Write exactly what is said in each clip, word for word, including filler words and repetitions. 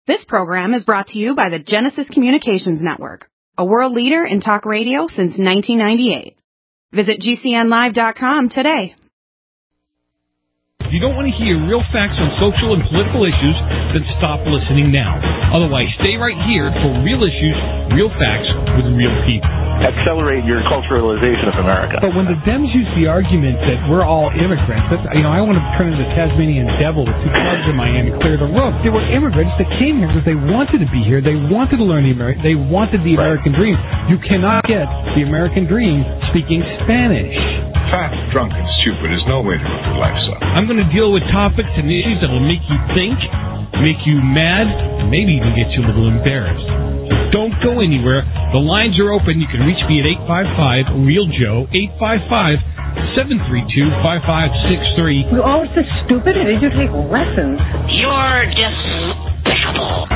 This program is brought to you by the Genesis Communications Network, a world leader in talk radio since nineteen ninety-eight. Visit G C N live dot com today. If you don't want to hear real facts on social and political issues, then stop listening now. Otherwise, stay right here for real issues, real facts with real people. Accelerate your culturalization of America. But when the Dems use the argument that we're all immigrants, that's, you know, I want to turn into the Tasmanian devil with two clubs in my hand and clear the room. There were immigrants that came here because they wanted to be here. They wanted to learn the American. They wanted the American dream. You cannot get the American dream speaking Spanish. Fat, drunk, and stupid is no way to live your life, son. I'm going to deal with topics and issues that will make you think, make you mad, and maybe even get you a little embarrassed. So don't go anywhere. The lines are open. You can reach me at eight five five, real Joe, eight five five, seven three two, five five six three. You're all so stupid. Did you take lessons? You're despicable.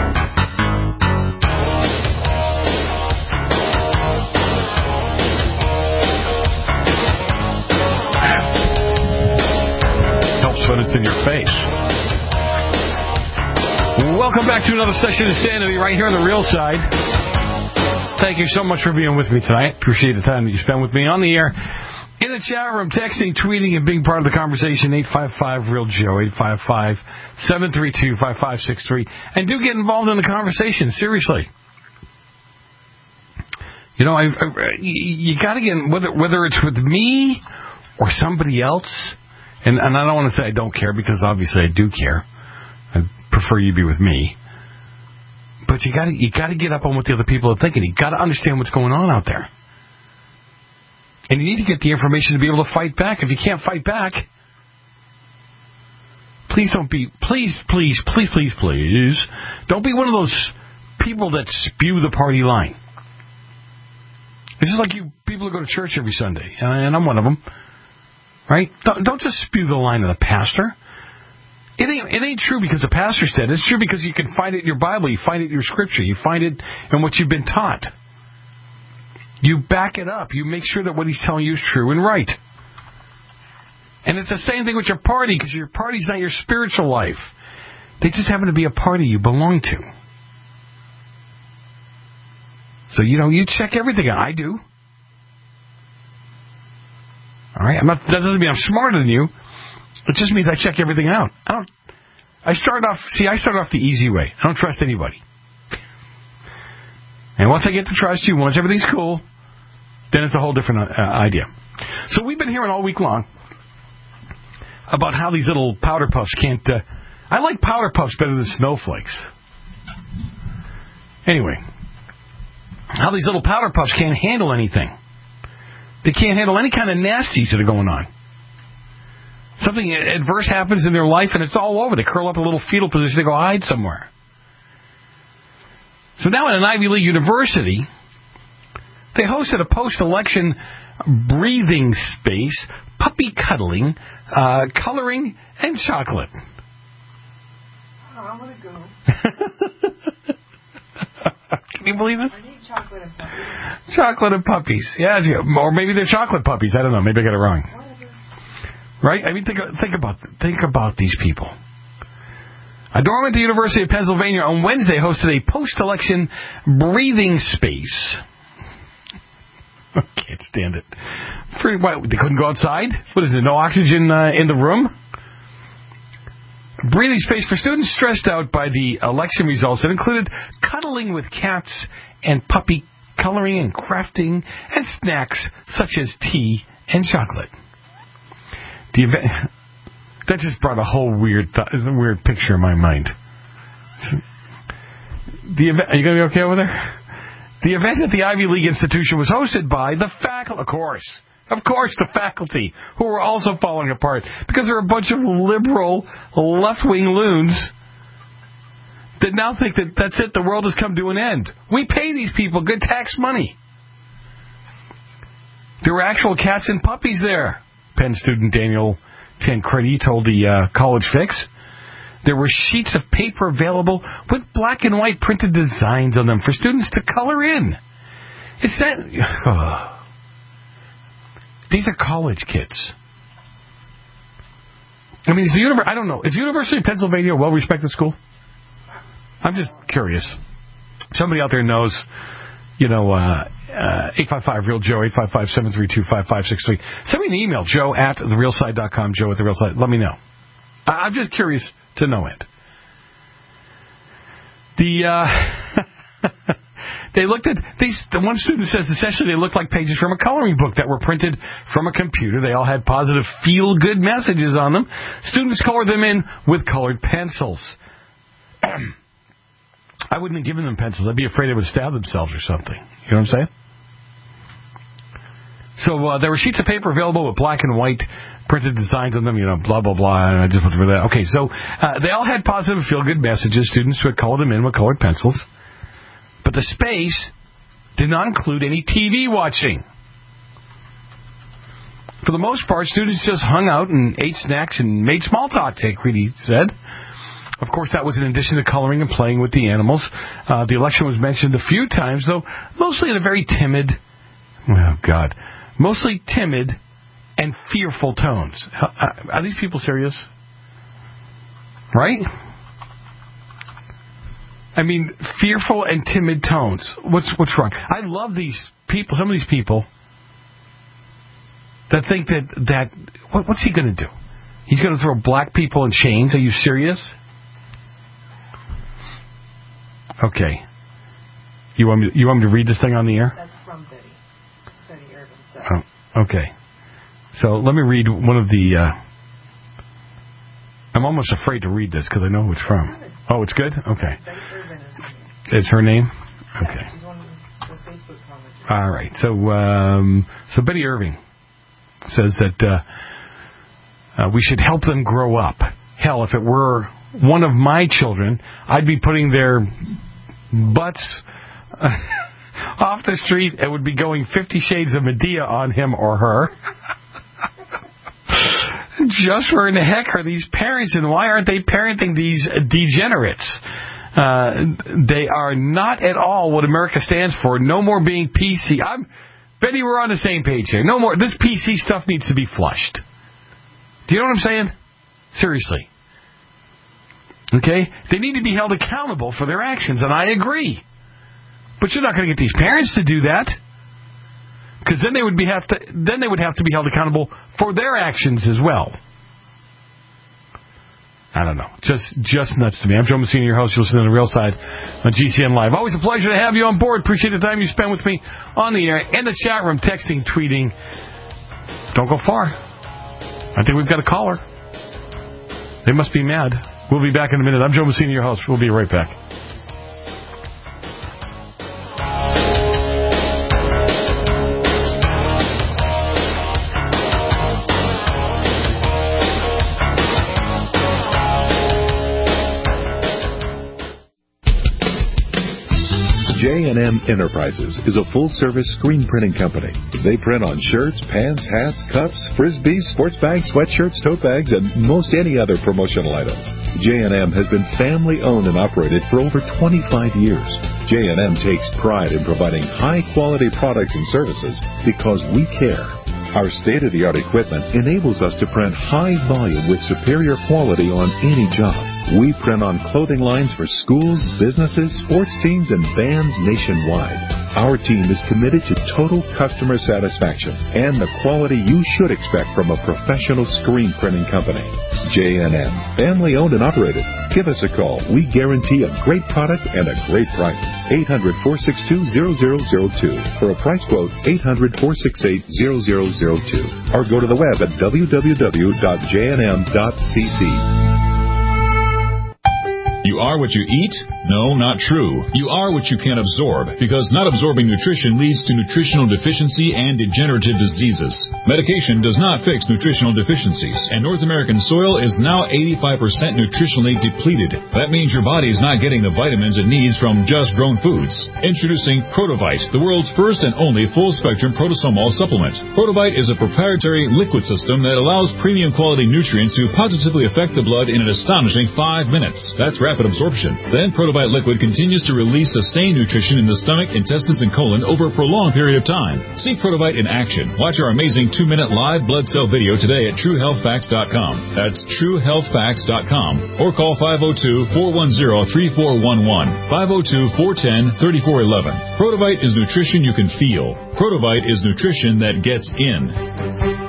When it's in your face. Welcome back to another session of Sanity right here on the Real Side. Thank you so much for being with me tonight. Appreciate the time that you spent with me on the air. In the chat room, texting, tweeting, and being part of the conversation, eight five five, real Joe, eight five five, seven three two, five five six three. And do get involved in the conversation, seriously. You know, I, I, you got to get, whether, whether it's with me or somebody else. And, and I don't want to say I don't care, because obviously I do care. I prefer you be with me. But you got to you got to get up on what the other people are thinking. You got to understand what's going on out there. And you need to get the information to be able to fight back. If you can't fight back, please don't be, please, please, please, please, please, don't be one of those people that spew the party line. This is like you people who go to church every Sunday, and I'm one of them. Right? Don't, don't just spew the line of the pastor. It ain't, it ain't true because the pastor said it. It's true because you can find it in your Bible. You find it in your scripture. You find it in what you've been taught. You back it up. You make sure that what he's telling you is true and right. And it's the same thing with your party, because your party's not your spiritual life. They just happen to be a party you belong to. So, you know, you check everything out. I do. All right, I'm not, that doesn't mean I'm smarter than you. It just means I check everything out. I don't. I start off. See, I start off the easy way. I don't trust anybody. And once I get to trust you, once everything's cool, then it's a whole different uh, idea. So we've been hearing all week long about how these little powder puffs can't. Uh, I like powder puffs better than snowflakes. Anyway, how these little powder puffs can't handle anything. They can't handle any kind of nasties that are going on. Something adverse happens in their life, and it's all over. They curl up in a little fetal position. They go hide somewhere. So now at an Ivy League university, they hosted a post-election breathing space, puppy cuddling, uh, coloring, and chocolate. Oh, I want to go. Can you believe it? I need chocolate and puppies. Chocolate and puppies. Yeah, or maybe they're chocolate puppies. I don't know. Maybe I got it wrong. Whatever. Right? I mean, think think about think about these people. A dorm at the University of Pennsylvania on Wednesday hosted a post-election breathing space. I can't stand it. For, what, they couldn't go outside? What is it, no oxygen uh, in the room? Breathing space for students stressed out by the election results that included cuddling with cats and puppy coloring and crafting and snacks such as tea and chocolate. The event, that just brought a whole weird th- weird picture in my mind. The event, are you going to be okay over there? The event at the Ivy League institution was hosted by the faculty, of course. Of course, the faculty, who were also falling apart because they're a bunch of liberal, left-wing loons that now think that that's it, the world has come to an end. We pay these people good tax money. There were actual cats and puppies there, Penn student Daniel Tancredi told the uh, College Fix. There were sheets of paper available with black and white printed designs on them for students to color in. It's that... Oh. These are college kids. I mean, is the univer- I don't know. Is the University of Pennsylvania a well-respected school? I'm just curious. Somebody out there knows, you know, uh, uh, eight five five real Joe, eight five five, seven three two, five five six three. Send me an email, joe at the real side dot com, joe at the real side. Let me know. I- I'm just curious to know it. The, uh, they looked at, these. The one student says essentially they looked like pages from a coloring book that were printed from a computer. They all had positive feel-good messages on them. Students colored them in with colored pencils. I wouldn't have given them pencils. I'd be afraid they would stab themselves or something. You know what I'm saying? So uh, there were sheets of paper available with black and white printed designs on them, you know, blah, blah, blah. And I just went through that. Okay, so uh, they all had positive feel-good messages. Students would color them in with colored pencils. But the space did not include any T V watching. For the most part, students just hung out and ate snacks and made small talk, Tate Creedy said. Of course, that was in addition to coloring and playing with the animals. Uh, the election was mentioned a few times, though, mostly in a very timid, oh, God, mostly timid and fearful tones. Are these people serious? Right? I mean, fearful and timid tones. What's what's wrong? I love these people, some of these people that think that, that what, what's he going to do? He's going to throw black people in chains? Are you serious? Okay. You want me, you want me to read this thing on the air? That's from Betty. Betty Irvin said. Oh, okay. So let me read one of the... Uh, I'm almost afraid to read this because I know who it's from. Oh, it's good? Okay. Betty Irvin is her name. It's her name? Okay. Yeah, she's one of the Facebook comments. All right. So, um, so Betty Irving says that uh, uh, we should help them grow up. Hell, if it were one of my children, I'd be putting their butts uh, off the street and would be going Fifty Shades of Medea on him or her. Just where in the heck are these parents, and why aren't they parenting these degenerates? Uh, they are not at all what America stands for. No more being P C. I'm, Betty, we're on the same page here. No more. This P C stuff needs to be flushed. Do you know what I'm saying? Seriously. Okay? They need to be held accountable for their actions, and I agree. But you're not going to get these parents to do that, because then they would be have to then they would have to be held accountable for their actions as well. I don't know. Just just nuts to me. I'm Joe Messina, your host. You'll listen to The Real Side on G C N Live. Always a pleasure to have you on board. Appreciate the time you spend with me on the air, in the chat room, texting, tweeting. Don't go far. I think we've got a caller. They must be mad. We'll be back in a minute. I'm Joe Messina, your host. We'll be right back. J and M Enterprises is a full-service screen printing company. They print on shirts, pants, hats, cups, frisbees, sports bags, sweatshirts, tote bags, and most any other promotional items. J and M has been family-owned and operated for over twenty-five years. J and M takes pride in providing high-quality products and services because we care. Our state-of-the-art equipment enables us to print high volume with superior quality on any job. We print on clothing lines for schools, businesses, sports teams, and bands nationwide. Our team is committed to total customer satisfaction and the quality you should expect from a professional screen printing company. J and M, family-owned and operated. Give us a call. We guarantee a great product and a great price. eight hundred, four six two, zero zero zero two. For a price quote, eight hundred, four six eight, zero zero zero two. Or go to the web at w w w dot j n m dot c c. You are what you eat? No, not true. You are what you can absorb, because not absorbing nutrition leads to nutritional deficiency and degenerative diseases. Medication does not fix nutritional deficiencies, and North American soil is now eighty-five percent nutritionally depleted. That means your body is not getting the vitamins it needs from just grown foods. Introducing Protovite, the world's first and only full-spectrum protosomol supplement. Protovite is a proprietary liquid system that allows premium quality nutrients to positively affect the blood in an astonishing five minutes. That's rapid absorption. Then Protovite Protobite liquid continues to release sustained nutrition in the stomach, intestines, and colon over a prolonged period of time. See Protobite in action. Watch our amazing two-minute live blood cell video today at true health facts dot com. That's true health facts dot com. Or call five oh two, four one zero, three four one one, five oh two, four one zero, three four one one. Protobite is nutrition you can feel. Protobite is nutrition that gets in.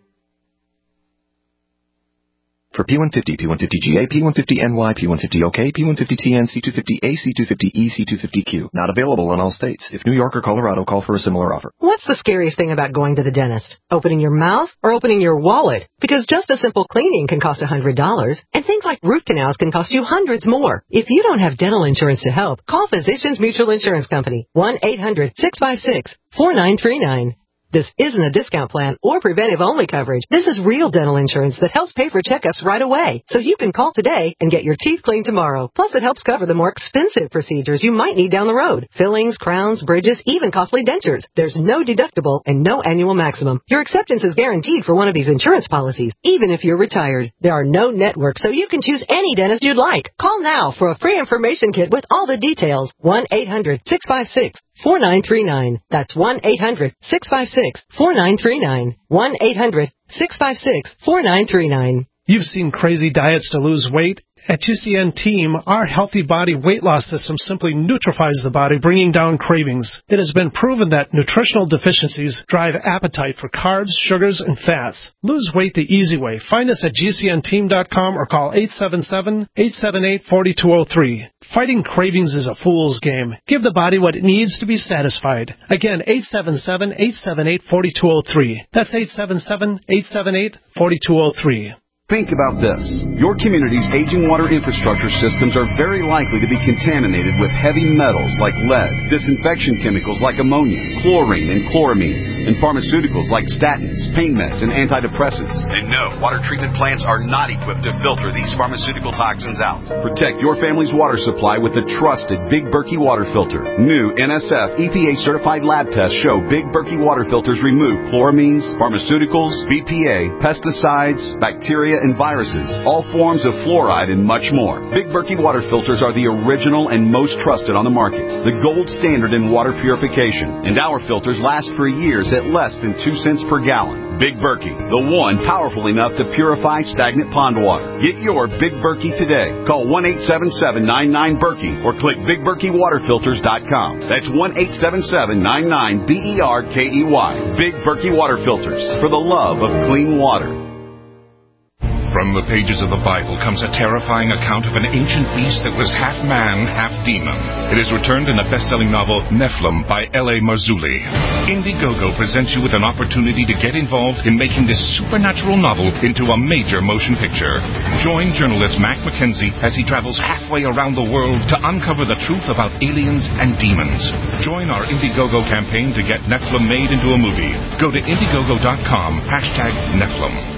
For P one fifty, P one fifty G A, P one fifty N Y, P one fifty O K, P one fifty T N, C two fifty A, C two fifty E, C two fifty Q. Not available in all states. If New York or Colorado, call for a similar offer. What's the scariest thing about going to the dentist? Opening your mouth or opening your wallet? Because just a simple cleaning can cost one hundred dollars, and things like root canals can cost you hundreds more. If you don't have dental insurance to help, call Physicians Mutual Insurance Company, one eight hundred, six five six, four nine three nine. This isn't a discount plan or preventive-only coverage. This is real dental insurance that helps pay for checkups right away. So you can call today and get your teeth cleaned tomorrow. Plus, it helps cover the more expensive procedures you might need down the road. Fillings, crowns, bridges, even costly dentures. There's no deductible and no annual maximum. Your acceptance is guaranteed for one of these insurance policies, even if you're retired. There are no networks, so you can choose any dentist you'd like. Call now for a free information kit with all the details. one eight hundred, six five six, four nine three nine. That's one eight hundred, six five six, four nine three nine. one eight hundred, six five six, four nine three nine. You've seen crazy diets to lose weight. At G C N Team, our Healthy Body weight loss system simply neutralizes the body, bringing down cravings. It has been proven that nutritional deficiencies drive appetite for carbs, sugars, and fats. Lose weight the easy way. Find us at G C N team dot com or call eight seven seven, eight seven eight, four two zero three. Fighting cravings is a fool's game. Give the body what it needs to be satisfied. Again, eight seven seven, eight seven eight, four two zero three. That's eight seven seven, eight seven eight, four two zero three. Think about this. Your community's aging water infrastructure systems are very likely to be contaminated with heavy metals like lead, disinfection chemicals like ammonia, chlorine and chloramines, and pharmaceuticals like statins, pain meds, and antidepressants. And no, water treatment plants are not equipped to filter these pharmaceutical toxins out. Protect your family's water supply with the trusted Big Berkey water filter. New N S F E P A-certified lab tests show Big Berkey water filters remove chloramines, pharmaceuticals, B P A, pesticides, bacteria, and viruses, all forms of fluoride, and much more. Big Berkey water filters are the original and most trusted on the market, the gold standard in water purification, and our filters last for years at less than two cents per gallon. Big Berkey, the one powerful enough to purify stagnant pond water. Get your Big Berkey today. Call one eight seven seven, nine nine, Berkey or click big berkey water filters dot com. That's one eight seven seven, nine nine, B E R K E Y. Big Berkey water filters, for the love of clean water. From the pages of the Bible comes a terrifying account of an ancient beast that was half man, half demon. It is returned in the best-selling novel Nephilim by L A Marzulli. Indiegogo presents you with an opportunity to get involved in making this supernatural novel into a major motion picture. Join journalist Mac McKenzie as he travels halfway around the world to uncover the truth about aliens and demons. Join our Indiegogo campaign to get Nephilim made into a movie. Go to Indiegogo dot com, hashtag Nephilim.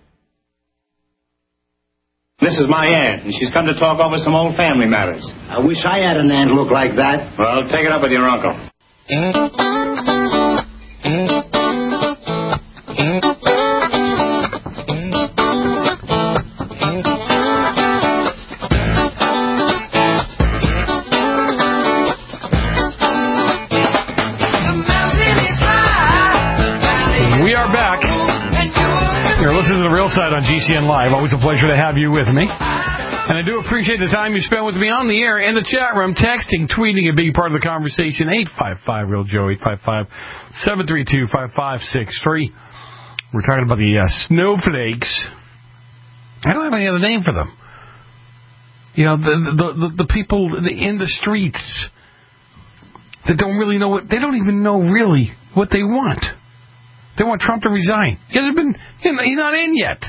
This is my aunt, and she's come to talk over some old family matters. I wish I had an aunt look like that. Well, take it up with your uncle. We are back. You're listening to The Real Side on G C N Live. Always a pleasure to have you with me. And I do appreciate the time you spent with me on the air, in the chat room, texting, tweeting, a big part of the conversation. eight five five, real Joe, eight five five, seven three two, five five six three. We're talking about the uh, snowflakes. I don't have any other name for them. You know, the, the, the, the people in the streets that don't really know what, they don't even know really what they want. They want Trump to resign. He hasn't been, he's not in yet.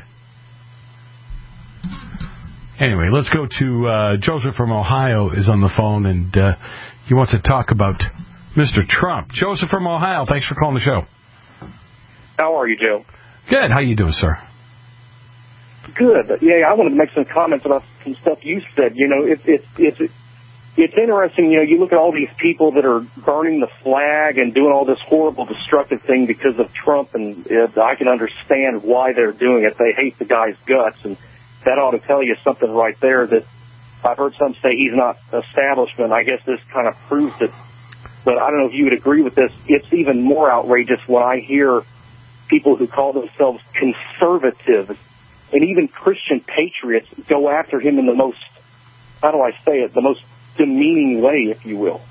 Anyway, let's go to uh, Joseph from Ohio is on the phone, and uh, he wants to talk about Mister Trump. Joseph from Ohio, thanks for calling the show. How are you, Joe? Good. How you doing, sir? Good. Yeah, I wanted to make some comments about some stuff you said. You know, it's it's it's it's interesting. You know, you look at all these people that are burning the flag and doing all this horrible, destructive thing because of Trump, and uh, I can understand why they're doing it. They hate the guy's guts, and that ought to tell you something right there, that I've heard some say he's not establishment. I guess this kind of proves it. But I don't know if you would agree with this. It's even more outrageous when I hear people who call themselves conservatives and even Christian patriots go after him in the most, how do I say it, the most demeaning way, if you will.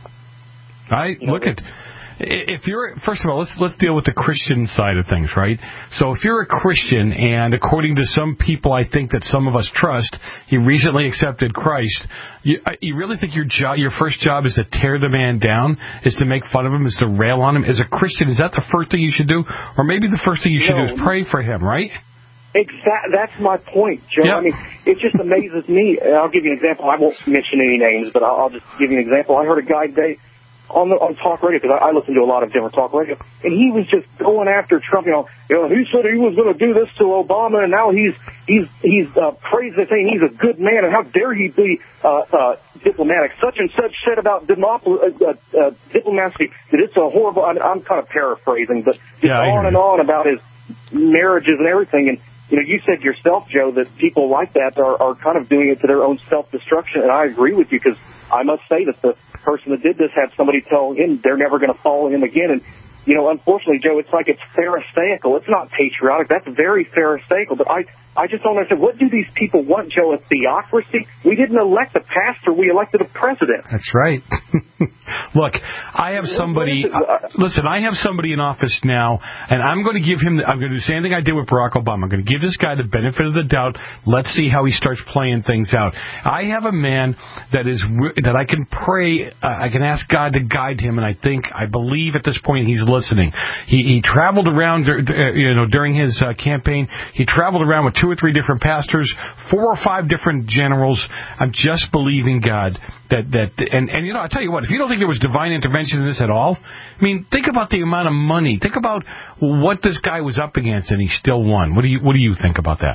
I you know, look at if you're first of all, let's let's deal with the Christian side of things, right? So if you're a Christian, and according to some people, I think that some of us trust, he recently accepted Christ. You, you really think your job, your first job, is to tear the man down, is to make fun of him, is to rail on him? As a Christian, is that the first thing you should do, or maybe the first thing you should no, do is pray for him, right? Exactly. That's my point, Joe. Yep. I mean, it just amazes me. I'll give you an example. I won't mention any names, but I'll, I'll just give you an example. I heard a guy today on the, on talk radio, because I, I listen to a lot of different talk radio, and he was just going after Trump. You know, you know, he said he was going to do this to Obama, and now he's he's he's uh, praising, saying he's a good man, and how dare he be uh, uh, diplomatic? Such and such said about demop- uh, uh, diplomacy that it's a horrible. I mean, I'm kind of paraphrasing, but just yeah, on and on about his marriages and everything. And you know, you said yourself, Joe, that people like that are, are kind of doing it to their own self-destruction, and I agree with you, because I must say that the person that did this had somebody tell him they're never going to follow him again. And, you know, unfortunately, Joe, it's like it's pharisaical. It's not patriotic. That's very pharisaical. But I, I just don't understand. What do these people want, Joe? A theocracy? We didn't elect a pastor. We elected a president. That's right. Look, I have somebody, uh, listen, I have somebody in office now, and I'm going to give him, I'm going to do the same thing I did with Barack Obama. I'm going to give this guy the benefit of the doubt. Let's see how he starts playing things out. I have a man that is, that I can pray, uh, I can ask God to guide him, and I think, I believe at this point he's listening. He, he traveled around, uh, you know, during his uh, campaign. He traveled around with two or three different pastors, four or five different generals. I'm just believing God that, that, and, and you know, I'll tell you what, if you don't think there was divine intervention in this at all, I mean, think about the amount of money. Think about what this guy was up against, and he still won. What do you, what do you think about that?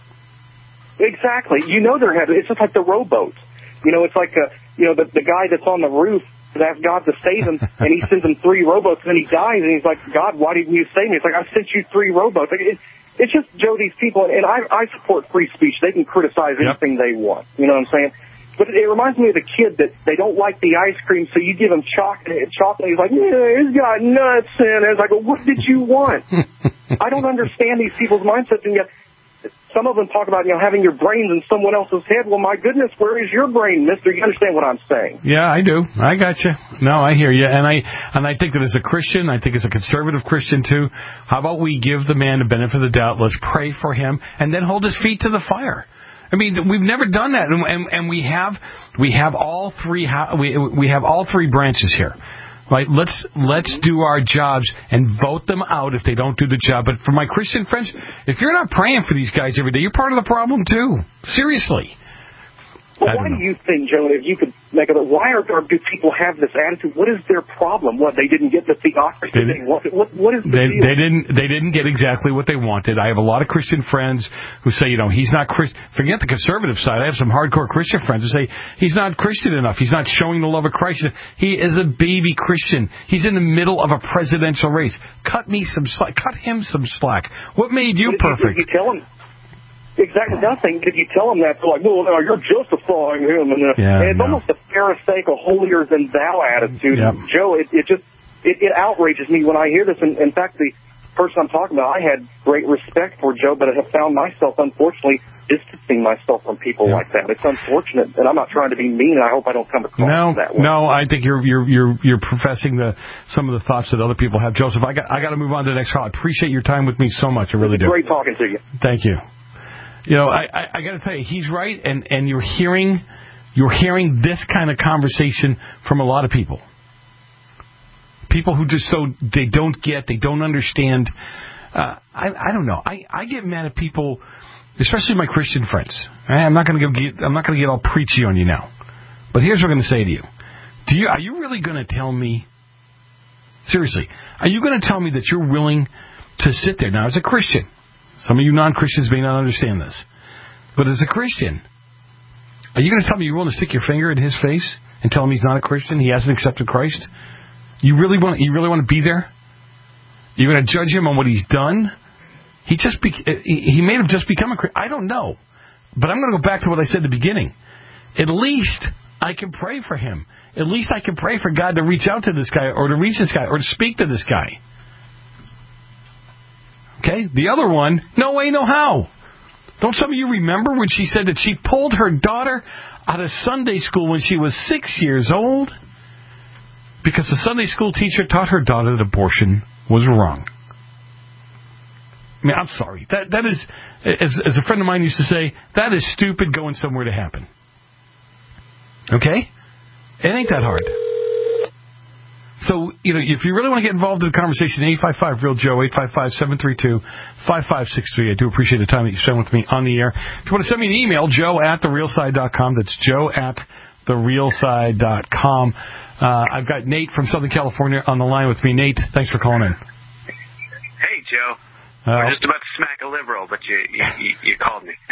Exactly. You know, there have, it's just like the rowboat. You know, it's like, uh, you know, the, the guy that's on the roof that asks God to save him, and he sends him three rowboats, and then he dies, and he's like, God, why didn't you save me? It's like, I sent you three rowboats. Like, it, it's just, Joe, these people, and I, I support free speech. They can criticize anything yep. they want. You know what I'm saying? But it, it reminds me of the kid that they don't like the ice cream, so you give him chocolate. Chocolate, he's like, yeah, it's got nuts in it. It's like, well, what did you want? I don't understand these people's mindsets, and yet some of them talk about, you know, having your brains in someone else's head. Well, my goodness, where is your brain, mister? You understand what I'm saying? Yeah, I do. I got you. No, I hear you. And I and I think that as a Christian, I think as a conservative Christian, too, how about we give the man the benefit of the doubt? Let's pray for him and then hold his feet to the fire. I mean, we've never done that. And, and, and we have we have all three we we have all three branches here. Right, let's let's do our jobs and vote them out if they don't do the job. But for my Christian friends, if you're not praying for these guys every day, you're part of the problem too. Seriously. Well, why do you think, Joe, if you could make it, why are, or do people have this attitude? What is their problem? What, they didn't get the theocracy they, they wanted? What, what is the they, deal? They didn't, they didn't get exactly what they wanted. I have a lot of Christian friends who say, you know, he's not Christian. Forget the conservative side. I have some hardcore Christian friends who say, he's not Christian enough. He's not showing the love of Christ. He is a baby Christian. He's in the middle of a presidential race. Cut me some slack. Cut him some slack. What made you but perfect? You, you tell him. Exactly nothing. If you tell them that, they're like, well, no, you're justifying him. And, uh, yeah, and it's no. almost a pharisaical, holier than thou attitude. Yep. Joe, it, it just it, it outrages me when I hear this. And in fact, the person I'm talking about, I had great respect for Joe, but I have found myself, unfortunately, distancing myself from people yep. like that. It's unfortunate, and I'm not trying to be mean. And I hope I don't come across no, that way. No, I think you're you're you're you're professing the some of the thoughts that other people have. Joseph, I got I got to move on to the next call. I appreciate your time with me so much. I really do. Great talking to you. Thank you. You know, I, I, I got to tell you, he's right, and, and you're hearing you're hearing this kind of conversation from a lot of people. People who just so they don't get, they don't understand. Uh, I I don't know. I, I get mad at people, especially my Christian friends. I'm not going to get I'm not going to get all preachy on you now, but here's what I'm going to say to you. Do you are you really going to tell me? Seriously, are you going to tell me that you're willing to sit there now as a Christian? Some of you non-Christians may not understand this. But as a Christian, are you going to tell me you're willing to stick your finger in his face and tell him he's not a Christian, he hasn't accepted Christ? You really want you really want to be there? You're going to judge him on what he's done? He just be, he may have just become a Christian. I don't know. But I'm going to go back to what I said at the beginning. at least I can pray for him. At least I can pray for God to reach out to this guy or to reach this guy or to speak to this guy. Okay? The other one, no way, no how. Don't some of you remember when she said that she pulled her daughter out of Sunday school when she was six years old? Because the Sunday school teacher taught her daughter that abortion was wrong. I mean, I'm sorry. That that is, as, as a friend of mine used to say, that is stupid going somewhere to happen. Okay? It ain't that hard. So, you know, if you really want to get involved in the conversation, eight five five, real Joe, eight five five, seven three two, five five six three. I do appreciate the time that you spend with me on the air. If you want to send me an email, joe at the real side dot com. That's joe at the real side dot com. Uh, I've got Nate from Southern California on the line with me. Nate, thanks for calling in. Hey, Joe. Uh, We're just about to smack a liberal, but you you, you, you called me.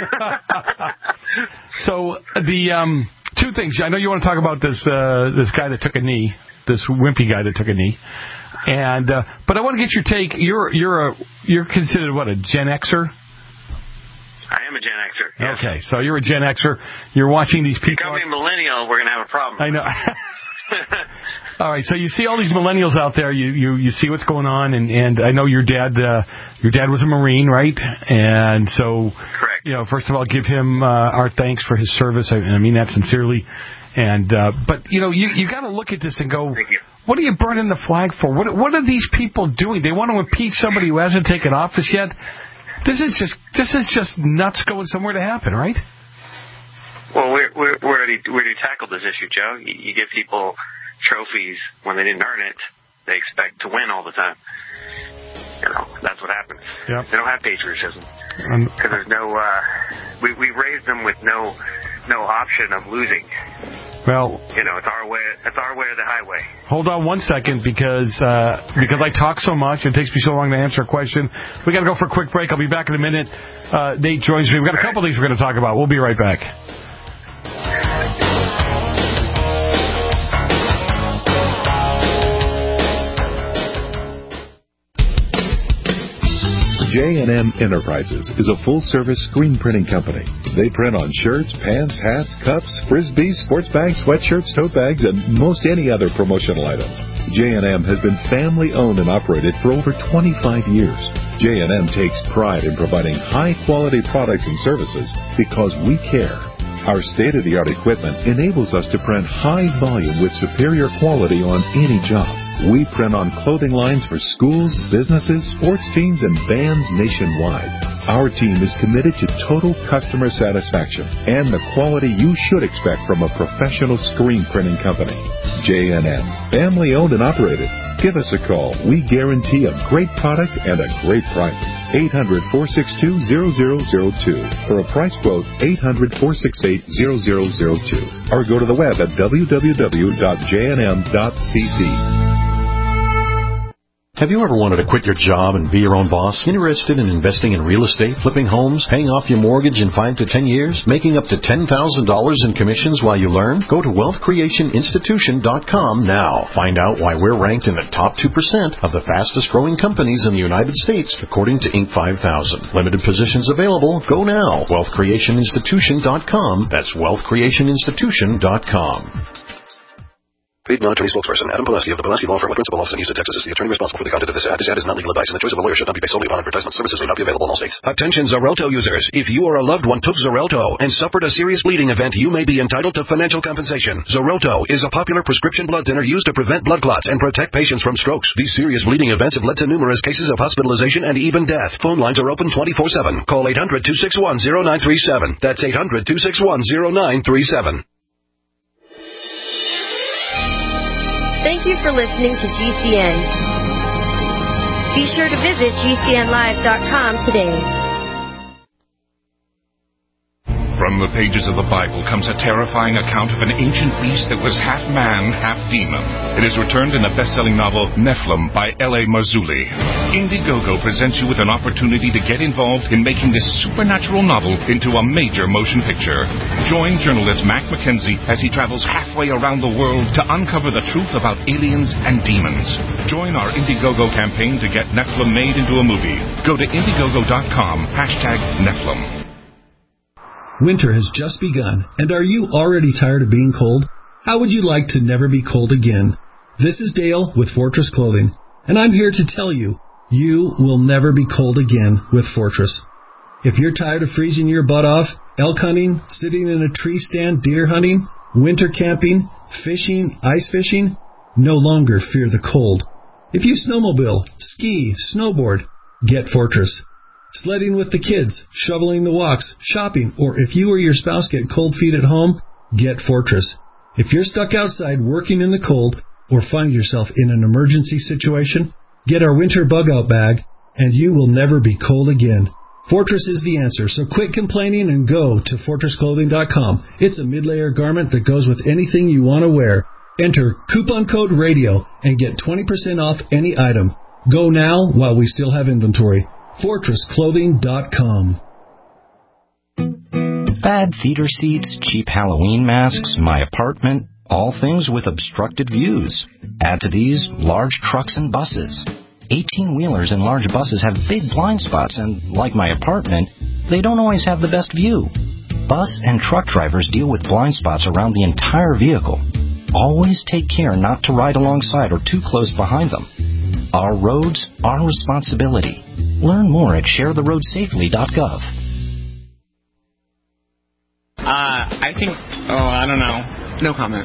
So the um, two things. I know you want to talk about this uh, this guy that took a knee, this wimpy guy that took a knee, and uh, but I want to get your take. You're you're a you're considered what, a Gen Xer? I am a Gen Xer. Yes. Okay, so you're a Gen Xer. You're watching these people. If you call me a millennial, we're gonna have a problem. I know. All right, so you see all these millennials out there. You you, you see what's going on, and, and I know your dad. Uh, your dad was a Marine, right? And so, correct. You know, first of all, give him uh, our thanks for his service. I, I mean that sincerely. And uh, but you know, you you got to look at this and go, what are you burning the flag for? What what are these people doing? They want to impeach somebody who hasn't taken office yet. This is just this is just nuts going somewhere to happen, right? Well, we're, we're, we already we already tackled this issue, Joe. You, you give people trophies when they didn't earn it. They expect to win all the time. You know, that's what happens. Yep. They don't have patriotism Um, because there's no. Uh, we we raised them with no no option of losing. Well, you know, it's our way. It's our way or the highway. Hold on one second, because uh, because I talk so much, it takes me so long to answer a question. We got to go for a quick break. I'll be back in a minute. Uh, Nate joins me. We've got a couple things we're going to talk about. We'll be right back. J and M Enterprises is a full-service screen printing company. They print on shirts, pants, hats, cups, frisbees, sports bags, sweatshirts, tote bags, and most any other promotional items. J and M has been family-owned and operated for over twenty-five years. J and M takes pride in providing high-quality products and services because we care. Our state-of-the-art equipment enables us to print high volume with superior quality on any job. We print on clothing lines for schools, businesses, sports teams, and bands nationwide. Our team is committed to total customer satisfaction and the quality you should expect from a professional screen printing company. J and M, family-owned and operated. Give us a call. We guarantee a great product and a great price. eight hundred, four six two, zero zero zero two. For a price quote, eight hundred, four six eight, zero zero zero two. Or go to the web at w w w dot j n m dot c c. Have you ever wanted to quit your job and be your own boss? Interested in investing in real estate, flipping homes, paying off your mortgage in five to ten years, making up to ten thousand dollars in commissions while you learn? Go to wealth creation institution dot com now. Find out why we're ranked in the top two percent of the fastest growing companies in the United States, according to Inc five thousand. Limited positions available. Go now. wealth creation institution dot com. That's wealth creation institution dot com. Paid non-attorney spokesperson Adam Pulaski of the Pulaski Law Firm, a principal office in Houston, Texas, is the attorney responsible for the content of this ad. This ad is not legal advice, and the choice of a lawyer should not be based solely upon advertisement. Services may not be available in all states. Attention Xarelto users. If you or a loved one took Xarelto and suffered a serious bleeding event, you may be entitled to financial compensation. Xarelto is a popular prescription blood thinner used to prevent blood clots and protect patients from strokes. These serious bleeding events have led to numerous cases of hospitalization and even death. Phone lines are open twenty-four seven. Call eight hundred, two six one, zero nine three seven. That's eight hundred, two six one, zero nine three seven. Thank you for listening to G C N. Be sure to visit G C N live dot com today. From the pages of the Bible comes a terrifying account of an ancient beast that was half man, half demon. It is returned in the best-selling novel Nephilim by L A Marzulli. Indiegogo presents you with an opportunity to get involved in making this supernatural novel into a major motion picture. Join journalist Mac McKenzie as he travels halfway around the world to uncover the truth about aliens and demons. Join our Indiegogo campaign to get Nephilim made into a movie. Go to Indiegogo dot com, hashtag Nephilim. Winter has just begun, and are you already tired of being cold? How would you like to never be cold again? This is Dale with Fortress Clothing, and I'm here to tell you, you will never be cold again with Fortress. If you're tired of freezing your butt off, elk hunting, sitting in a tree stand, deer hunting, winter camping, fishing, ice fishing, no longer fear the cold. If you snowmobile, ski, snowboard, get Fortress. Sledding with the kids, shoveling the walks, shopping, or if you or your spouse get cold feet at home, get Fortress. If you're stuck outside working in the cold or find yourself in an emergency situation, get our winter bug-out bag, and you will never be cold again. Fortress is the answer, so quit complaining and go to fortress clothing dot com. It's a mid-layer garment that goes with anything you want to wear. Enter coupon code radio and get twenty percent off any item. Go now while we still have inventory. fortress clothing dot com. Bad theater seats, cheap Halloween masks, my apartment, all things with obstructed views. Add to these large trucks and buses. eighteen-wheelers and large buses have big blind spots, and like my apartment, they don't always have the best view. Bus and truck drivers deal with blind spots around the entire vehicle. Always take care not to ride alongside or too close behind them. Our roads, our responsibility. Learn more at share the road safely dot gov. Uh, I think, oh, I don't know. No comment.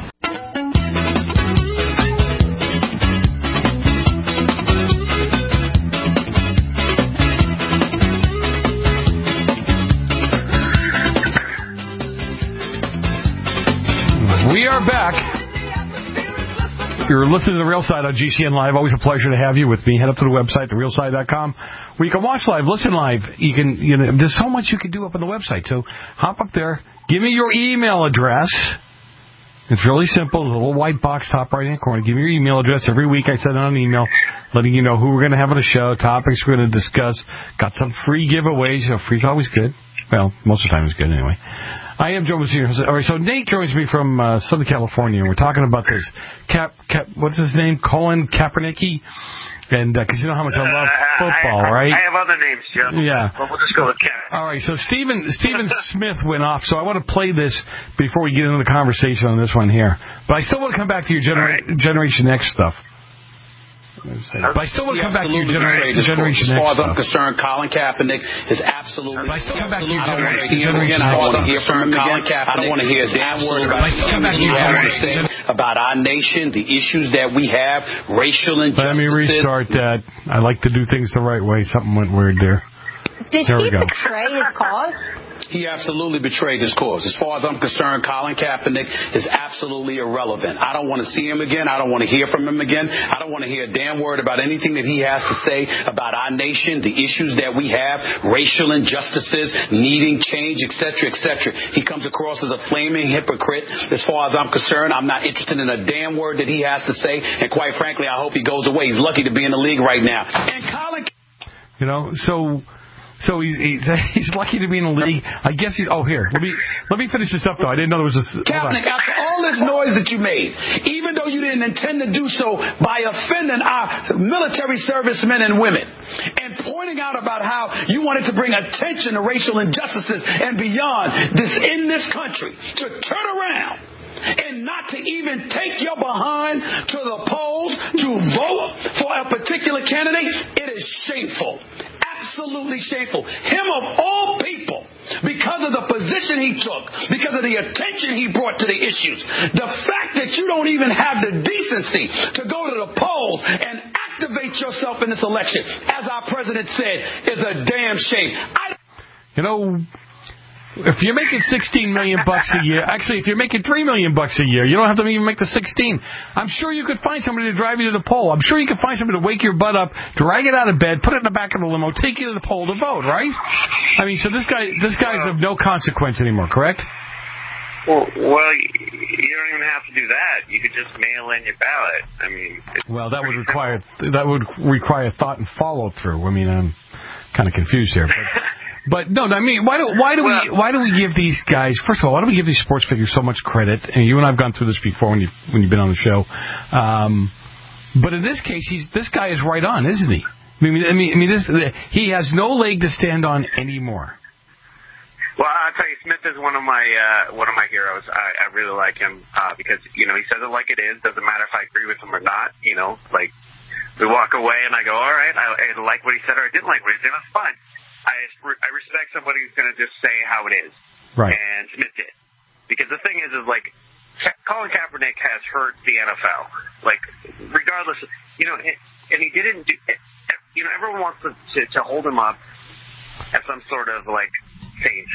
We are back. You're listening to The Real Side on G C N Live. Always a pleasure to have you with me. Head up to the website, the real side dot com, where you can watch live, listen live. You can, you know, there's so much you can do up on the website. So hop up there. Give me your email address. It's really simple. There's a little white box top right hand corner. Give me your email address. Every week I send out an email letting you know who we're going to have on the show, topics we're going to discuss. Got some free giveaways. You know, free's always good. Well, most of the time it's good anyway. I am Joe Messina. All right, so Nate joins me from uh, Southern California, and we're talking about this Cap, Cap, what's his name? Colin Kaepernick. And because uh, you know how much I love football, I, I, right? I have other names, Joe. Yeah. But we'll just go with Cat. All right, so Stephen Stephen Smith went off, so I want to play this before we get into the conversation on this one here. But I still want to come back to your genera- right. Generation X stuff. But I still want to come back to your genera- Generation X. As far as I'm stuff. concerned, Colin Kaepernick is absolutely. But I still come back to your I don't want to Generation see him again. I don't want to hear from him again. Kaepernick. I don't want to hear a damn word about anything he has to say about our nation, the issues that we have, racial injustices. Let me restart that. I like to do things the right way. Something went weird there. Did there he betray his cause? He absolutely betrayed his cause. As far as I'm concerned, Colin Kaepernick is absolutely irrelevant. I don't want to see him again. I don't want to hear from him again. I don't want to hear a damn word about anything that he has to say about our nation, the issues that we have, racial injustices, needing change, et cetera, et cetera. He comes across as a flaming hypocrite. As far as I'm concerned, I'm not interested in a damn word that he has to say. And quite frankly, I hope he goes away. He's lucky to be in the league right now. And Colin, you know, so. So he's, he's he's lucky to be in the league. I guess he's. Oh, here. Let me let me finish this up though. I didn't know there was a. Kaepernick, after all this noise that you made, even though you didn't intend to do so by offending our military servicemen and women, and pointing out about how you wanted to bring attention to racial injustices and beyond this in this country, to turn around and not to even take your behind to the polls to vote for a particular candidate, it is shameful. Absolutely shameful. Him of all people, because of the position he took, because of the attention he brought to the issues, the fact that you don't even have the decency to go to the polls and activate yourself in this election, as our president said, is a damn shame. I- you know, if you're making sixteen million bucks a year, actually, if you're making three million bucks a year, you don't have to even make the sixteen. I'm sure you could find somebody to drive you to the poll. I'm sure you could find somebody to wake your butt up, drag it out of bed, put it in the back of the limo, take you to the poll to vote, right? I mean, so this guy, this guy's of no consequence anymore, correct? Well, well, you don't even have to do that. You could just mail in your ballot. I mean, well, that would require that would require thought and follow through. I mean, I'm kind of confused here, but. But no, I mean, why do why do we why do we give these guys? First of all, why do we give these sports figures so much credit? And you and I've gone through this before when you when you've been on the show. Um, but in this case, he's this guy is right on, isn't he? I mean, I mean, I mean, this he has no leg to stand on anymore. Well, I'll tell you, Smith is one of my uh, one of my heroes. I, I really like him uh, because, you know, he says it like it is. Doesn't matter if I agree with him or not. You know, like, we walk away and I go, all right, I, I like what he said or I didn't like what he said. That's fine. I, I respect somebody who's going to just say how it is. Right. And Smith did. Because the thing is, is like, Colin Kaepernick has hurt the N F L. Like, regardless, you know, and he didn't do, you know, everyone wants to, to, to hold him up as some sort of, like, saint.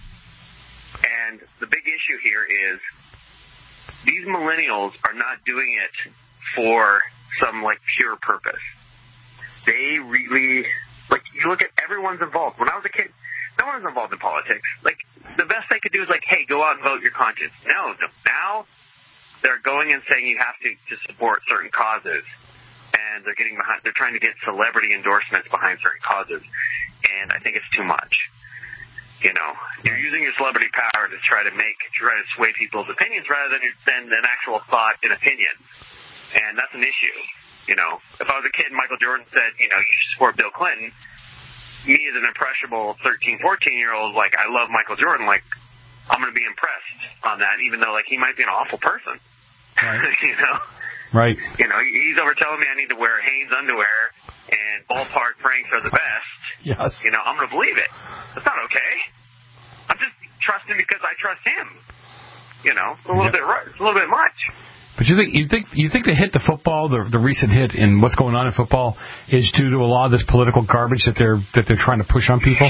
And the big issue here is these millennials are not doing it for some, like, pure purpose. They really, like, you look at everyone's involved. When I was a kid, no one was involved in politics. Like, the best they could do is, like, hey, go out and vote your conscience. No, no. Now they're going and saying you have to, to support certain causes. And they're getting behind, they're trying to get celebrity endorsements behind certain causes. And I think it's too much. You know, you're using your celebrity power to try to make, to try to sway people's opinions rather than than an actual thought and opinion. And that's an issue. You know, if I was a kid and Michael Jordan said, you know, you should support Bill Clinton, me as an impressionable thirteen, fourteen-year-old, like, I love Michael Jordan, like, I'm going to be impressed on that, even though, like, he might be an awful person. Right. You know? Right. You know, he's over telling me I need to wear Hanes underwear and ballpark pranks are the best. Yes. You know, I'm going to believe it. That's not okay. I'm just trusting because I trust him. You know, it's a little Yeah. bit, it's a little bit much. But you think you think you think the hit to football, the the recent hit in what's going on in football, is due to a lot of this political garbage that they're that they're trying to push on people?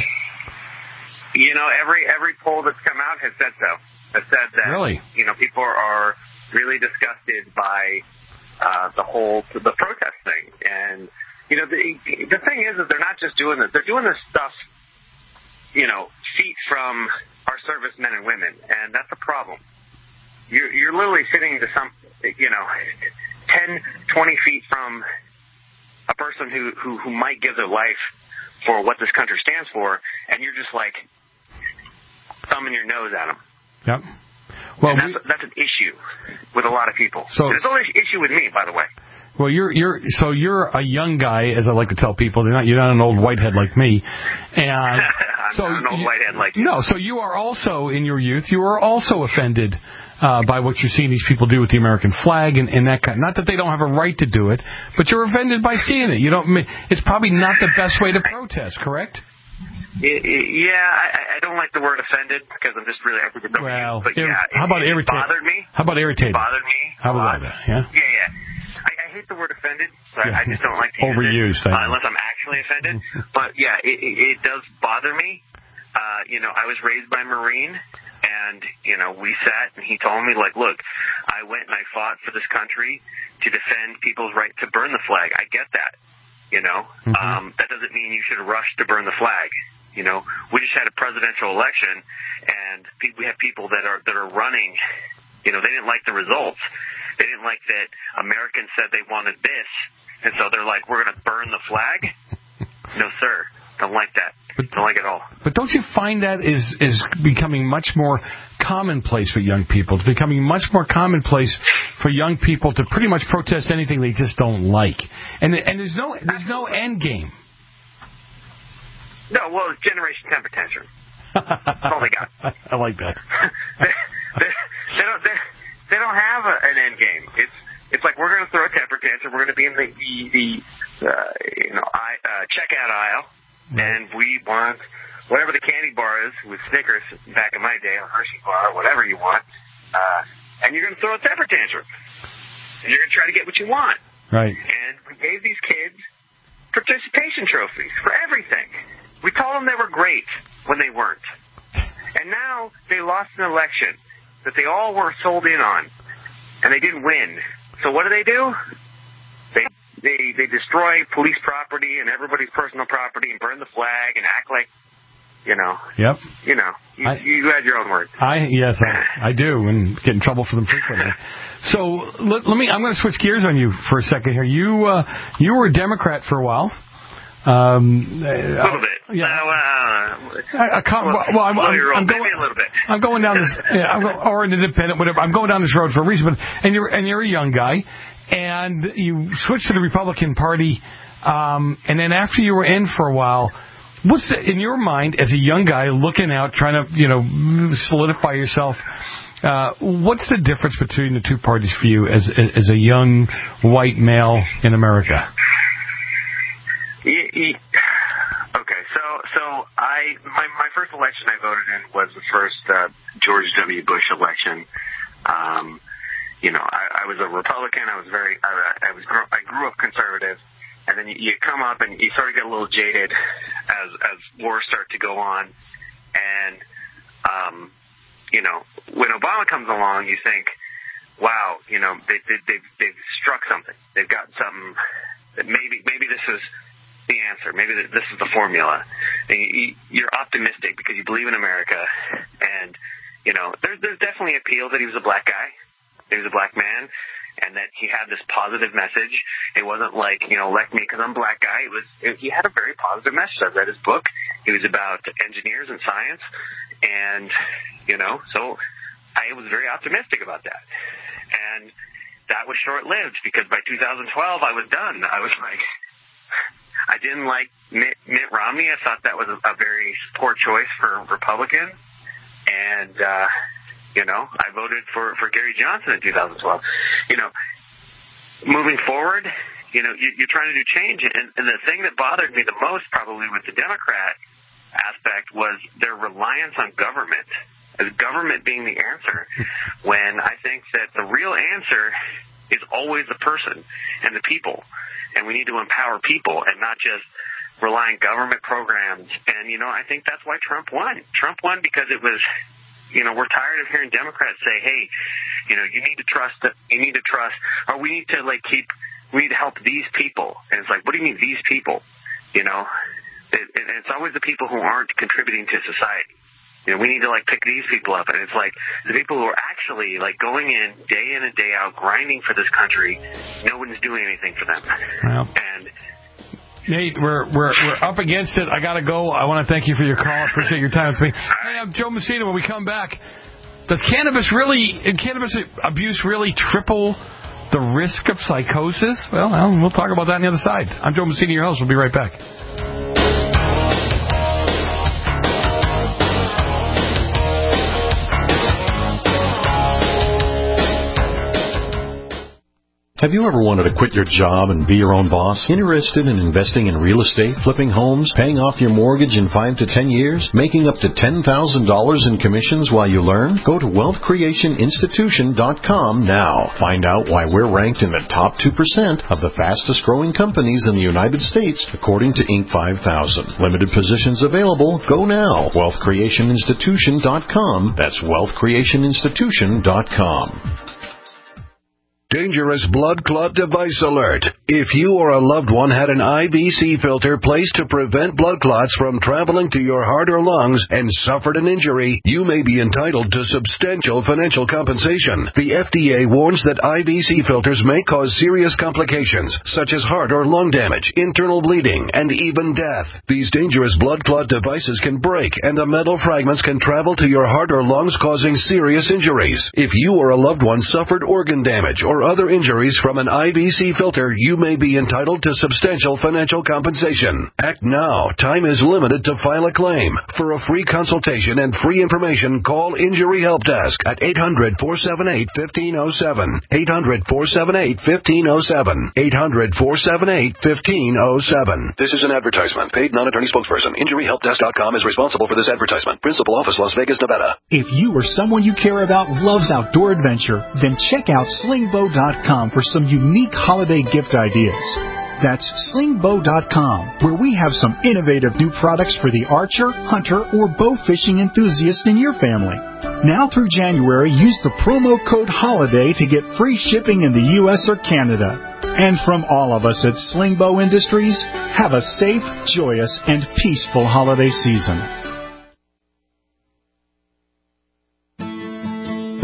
You know, every every poll that's come out has said so. Has said that. Really? You know, people are really disgusted by uh, the whole the protest thing, and you know, the the thing is, is they're not just doing this; they're doing this stuff, you know, feet from our servicemen and women, and that's a problem. You're, you're literally sitting to some, you know, ten, twenty feet from a person who, who, who might give their life for what this country stands for, and you're just like thumbing your nose at them. Yep. Well, and that's, we, that's an issue with a lot of people. So, and it's only an issue with me, by the way. Well, you're you're so you're a young guy, as I like to tell people. You're not you're not an old whitehead like me. And I'm so not an old you, whitehead like you. No, so you are also in your youth. You are also offended uh, by what you're seeing these people do with the American flag and, and that kind. Not that they don't have a right to do it, but you're offended by seeing it. You don't. It's probably not the best way to protest, correct? It, it, yeah, I, I don't like the word offended because I'm just really I think it's well. But yeah, how about it, irritated? It bothered me. How about irritated? It bothered me. How about that? Yeah. Yeah, yeah. I, I hate the word offended. So yeah. I just don't like to use overused it, uh, unless I'm actually offended. But yeah, it, it, it does bother me. Uh, you know, I was raised by a Marine, and you know, we sat and he told me like, look, I went and I fought for this country to defend people's right to burn the flag. I get that. You know, mm-hmm. um, that doesn't mean you should rush to burn the flag. You know, we just had a presidential election, and we have people that are that are running. You know, they didn't like the results. They didn't like that Americans said they wanted this, and so they're like, we're going to burn the flag? No, sir. Don't like that. Don't like it at all. But don't you find that is is becoming much more commonplace for young people? It's becoming much more commonplace for young people to pretty much protest anything they just don't like. And and there's no there's no end game. No, well, it's Generation Temper Tantrum. That's all they got. I like that. they, they, they don't they, they don't have a, an end game. It's it's like we're going to throw a temper tantrum. We're going to be in the the, the uh, you know I, uh, checkout aisle, and we want whatever the candy bar is with Snickers back in my day, or Hershey bar, or whatever you want, uh, and you're going to throw a temper tantrum, and you're going to try to get what you want. Right. And we gave these kids participation trophies for everything. We told them they were great when they weren't. And now they lost an election that they all were sold in on, and they didn't win. So what do they do? They they they destroy police property and everybody's personal property and burn the flag and act like, you know. Yep. You know, you, I, you had your own words. I yes, I, I do, and get in trouble for them frequently. So let, let me. I'm going to switch gears on you for a second here. You uh, you were a Democrat for a while. Um, a little bit. Yeah. Uh, uh, I, I can't, well, well, I'm, I'm, I'm going, maybe a little bit. I'm going down this, yeah, I'm go, or an independent, whatever. I'm going down this road for a reason. But and you're and you're a young guy, and you switched to the Republican Party, um, and then after you were in for a while, What's the, in your mind, as a young guy looking out, trying to, you know, solidify yourself, uh, what's the difference between the two parties for you as as a young white male in America? Okay, so so I my my first election I voted in was the first uh, George W. Bush election. Um, you know, I, I was a Republican. I was very I, I was I grew up conservative. And then you, you come up and you sort of get a little jaded as as wars start to go on. And, um, you know, when Obama comes along, you think, wow, you know, they, they, they've, they've struck something. They've got something that maybe maybe this is the answer. Maybe this is the formula. And you, you're optimistic because you believe in America. And, you know, there's, there's definitely appeal that he was a black guy. He was a black man. And that he had this positive message. It wasn't like, you know, elect me because I'm a black guy. It was, it, he had a very positive message. I read his book. It was about engineers and science. And, you know, so I was very optimistic about that. And that was short-lived because by two thousand twelve, I was done. I was like, I didn't like Mitt, Mitt Romney. I thought that was a, a very poor choice for Republican. And, uh, You know, I voted for, for Gary Johnson in two thousand twelve. You know, moving forward, you know, you, you're trying to do change. And, and the thing that bothered me the most probably with the Democrat aspect was their reliance on government, as government being the answer, when I think that the real answer is always the person and the people. And we need to empower people and not just rely on government programs. And, you know, I think that's why Trump won. Trump won because it was... You know, we're tired of hearing Democrats say, hey, you know, you need to trust, you need to trust, or we need to, like, keep, we need to help these people. And it's like, what do you mean these people? You know, it, it, it's always the people who aren't contributing to society. You know, we need to, like, pick these people up. And it's like the people who are actually, like, going in day in and day out, grinding for this country, no one's doing anything for them. Well. And Nate, we're we're we're up against it. I gotta go. I want to thank you for your call. I appreciate your time with me. Hey, I'm Joe Messina. When we come back, does cannabis really, cannabis abuse really triple the risk of psychosis? Well, we'll talk about that on the other side. I'm Joe Messina, your host. We'll be right back. Have you ever wanted to quit your job and be your own boss? Interested in investing in real estate, flipping homes, paying off your mortgage in five to ten years, making up to ten thousand dollars in commissions while you learn? Go to wealth creation institution dot com now. Find out why we're ranked in the top two percent of the fastest growing companies in the United States, according to Inc five thousand. Limited positions available. Go now. wealth creation institution dot com. That's wealth creation institution dot com. Dangerous blood clot device alert. If you or a loved one had an I V C filter placed to prevent blood clots from traveling to your heart or lungs and suffered an injury, you may be entitled to substantial financial compensation. The F D A warns that I V C filters may cause serious complications, such as heart or lung damage, internal bleeding, and even death. These dangerous blood clot devices can break, and the metal fragments can travel to your heart or lungs, causing serious injuries. If you or a loved one suffered organ damage or other injuries from an I V C filter, you may be entitled to substantial financial compensation. Act now. Time is limited to file a claim. For a free consultation and free information, call Injury Help Desk at eight hundred, four seven eight, one five zero seven. eight hundred, four seven eight, one five zero seven. eight hundred, four seven eight, one five zero seven. This is an advertisement. Paid non-attorney spokesperson. Injury Help Desk dot com is responsible for this advertisement. Principal office, Las Vegas, Nevada. If you or someone you care about loves outdoor adventure, then check out slingbow dot com for some unique holiday gift ideas. That's slingbow dot com, where we have some innovative new products for the archer, hunter, or bow fishing enthusiast in your family. Now through January, use the promo code HOLIDAY to get free shipping in the U S or Canada. And from all of us at Slingbow Industries, have a safe, joyous, and peaceful holiday season. My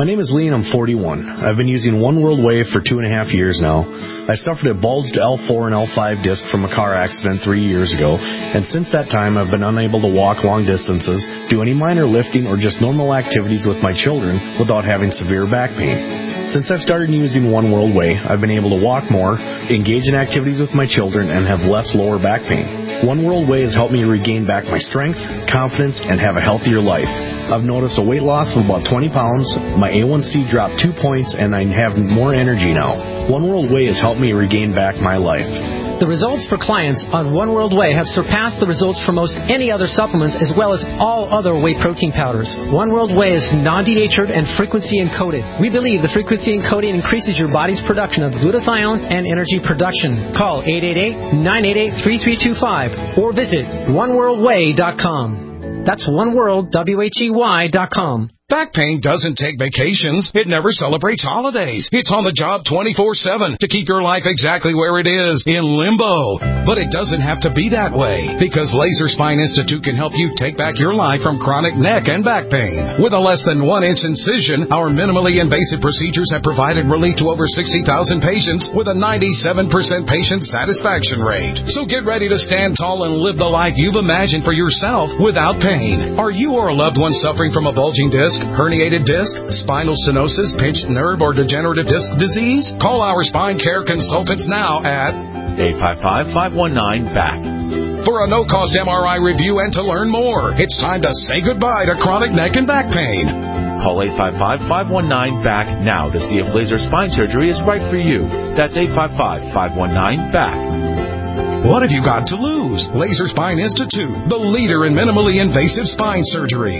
My name is Lee and I'm forty-one. I've been using One World Wave for two and a half years now. I suffered a bulged L four and L five disc from a car accident three years ago, and since that time I've been unable to walk long distances, do any minor lifting, or just normal activities with my children without having severe back pain. Since I've started using One World Way, I've been able to walk more, engage in activities with my children, and have less lower back pain. One World Way has helped me regain back my strength, confidence, and have a healthier life. I've noticed a weight loss of about twenty pounds, my A one C dropped two points, and I have more energy now. One World Way has helped me regain back my life. The results for clients on One World Way have surpassed the results for most any other supplements, as well as all other whey protein powders. One World Way is non-denatured and frequency encoded. We believe the frequency encoding increases your body's production of glutathione and energy production. Call eight eight eight, nine eight eight, three three two five or visit one world way dot com. That's oneworld, W H E Y dot com. Back pain doesn't take vacations. It never celebrates holidays. It's on the job twenty-four seven to keep your life exactly where it is, in limbo. But it doesn't have to be that way, because Laser Spine Institute can help you take back your life from chronic neck and back pain. With a less than one inch incision, our minimally invasive procedures have provided relief to over sixty thousand patients with a ninety-seven percent patient satisfaction rate. So get ready to stand tall and live the life you've imagined for yourself without pain. Are you or a loved one suffering from a bulging disc, herniated disc, spinal stenosis, pinched nerve, or degenerative disc disease? Call our spine care consultants now at eight five five, five one nine, B A C K for a no-cost M R I review and to learn more. It's time to say goodbye to chronic neck and back pain. Call eight five five, five one nine, B A C K now to see if laser spine surgery is right for you. That's eight five five, five one nine, B A C K. What have you got to lose? Laser Spine Institute, the leader in minimally invasive spine surgery.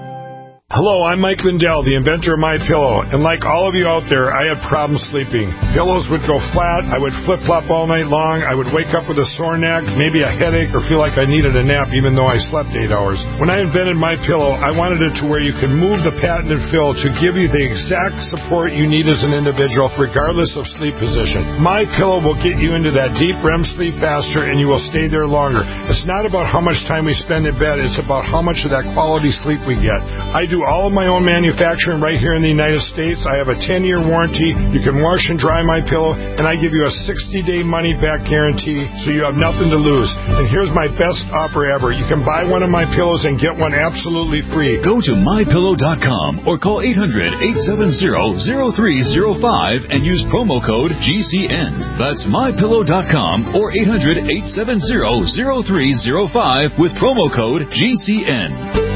Hello, I'm Mike Lindell, the inventor of MyPillow, and like all of you out there, I had problems sleeping. Pillows would go flat, I would flip-flop all night long, I would wake up with a sore neck, maybe a headache, or feel like I needed a nap even though I slept eight hours. When I invented MyPillow, I wanted it to where you could move the patented fill to give you the exact support you need as an individual, regardless of sleep position. MyPillow will get you into that deep R E M sleep faster, and you will stay there longer. It's not about how much time we spend in bed, it's about how much of that quality sleep we get. I do all of my own manufacturing right here in the United States. I have a ten-year warranty. You can wash and dry my pillow, and I give you a sixty-day money-back guarantee, so you have nothing to lose. And here's my best offer ever. You can buy one of my pillows and get one absolutely free. Go to my pillow dot com or call eight hundred, eight seven zero, zero three zero five and use promo code G C N. That's my pillow dot com or eight hundred, eight seven zero, zero three zero five with promo code G C N.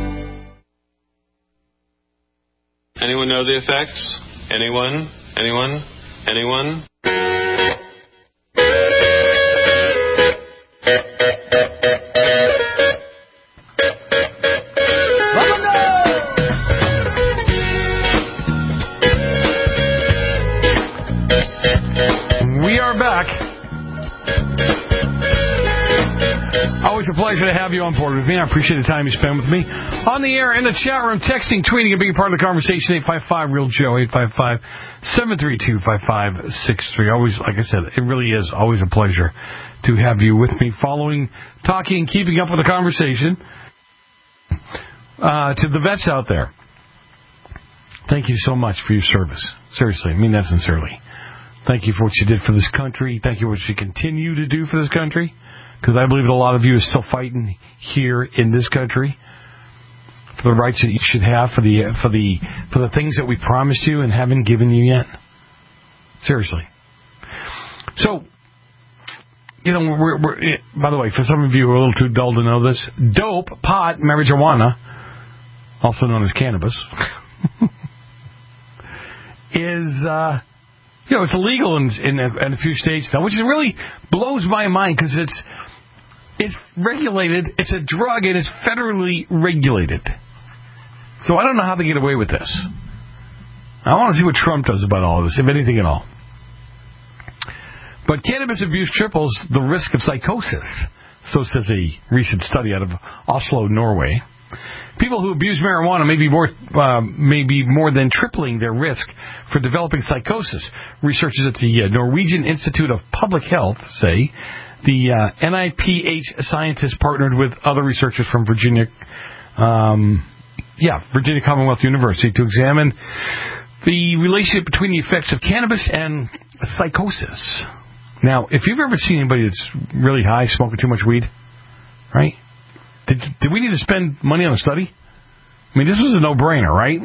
Anyone know the effects? Anyone? Anyone? Anyone? We are back. Always a pleasure to have you on board with me. I appreciate the time you spend with me. On the air, in the chat room, texting, tweeting, and being part of the conversation, eight five five, real Joe, eight five five, seven three two, five five six three. Always, like I said, it really is always a pleasure to have you with me, following, talking, keeping up with the conversation. Uh, to the vets out there, thank you so much for your service. Seriously, I mean that sincerely. Thank you for what you did for this country. Thank you for what you continue to do for this country. Because I believe that a lot of you are still fighting here in this country for the rights that you should have, for the for the for the things that we promised you and haven't given you yet. Seriously. So, you know, we're, we're by the way, for some of you who are a little too dull to know this, dope, pot, marijuana, also known as cannabis, is. Uh, You know, it's illegal in, in, a, in a few states now, which really blows my mind because it's it's regulated, it's a drug, and it's federally regulated. So I don't know how they get away with this. I want to see what Trump does about all of this, if anything at all. But cannabis abuse triples the risk of psychosis, so says a recent study out of Oslo, Norway. People who abuse marijuana may be more, uh, may be more than tripling their risk for developing psychosis. Researchers at the uh, Norwegian Institute of Public Health say the uh, N I P H scientists partnered with other researchers from Virginia, um, yeah, Virginia Commonwealth University to examine the relationship between the effects of cannabis and psychosis. Now, if you've ever seen anybody that's really high, smoking too much weed, right? Did, did we need to spend money on a study? I mean, this was a no-brainer, right?